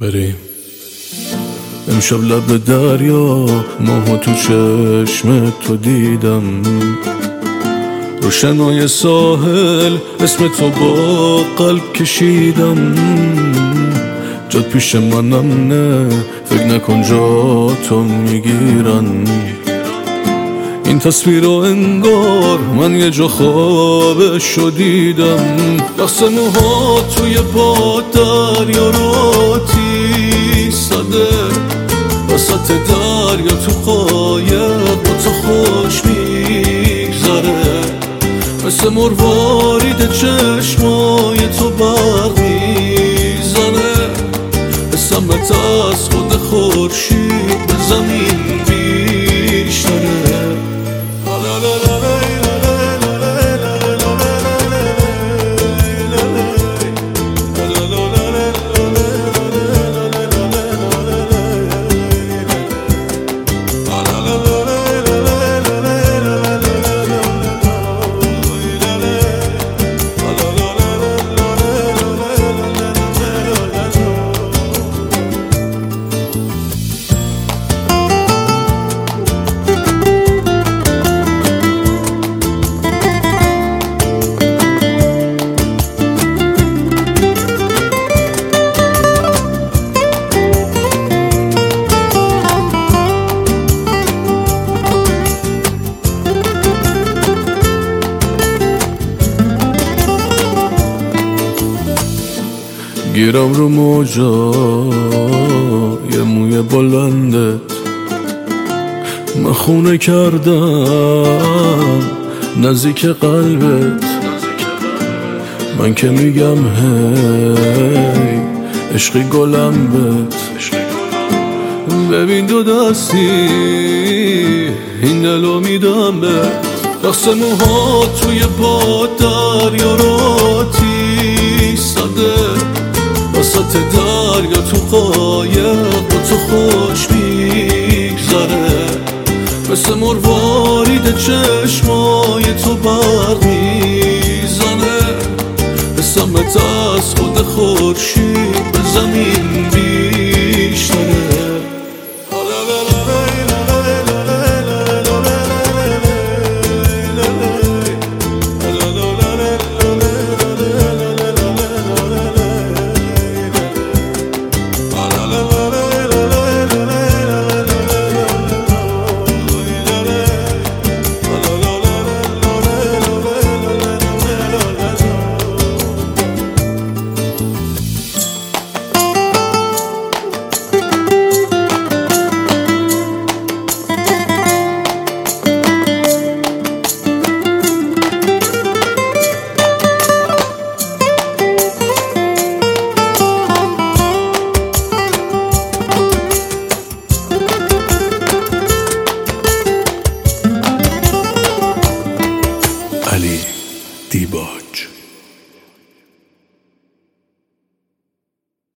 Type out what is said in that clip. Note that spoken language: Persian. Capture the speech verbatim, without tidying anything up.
بریم امشب لب دریا، ماهو تو چشم تو دیدم، روشنای ساحل اسم تو با قلب کشیدم. جاد پیش منم نه، فکر نکن جا تو میگیرن. این تصویر رو انگار من یه جا خوابشو دیدم. دست موها توی باد دریا رو تیستده، وسط دریا تو قایق با تو خوش میگذره. مثل مروارید چشمای تو برق میزنه، حسمت از خود خورشید به زمین بیشتره. گیرم رو موجا یه موی بلندت، من خونه کردم نزدیک قلبت. من که میگم هی عشقی گلم بت، ببین دو دستی این دلو میدم بت. دست موها توی باد دریا رو تیستده، وسط دریا تو قایق با تو خوش میگذره. مثل مروارید چشمای تو برق میزنه، حسمت از خود خورشید به زمین بیشتره. علی دیباج.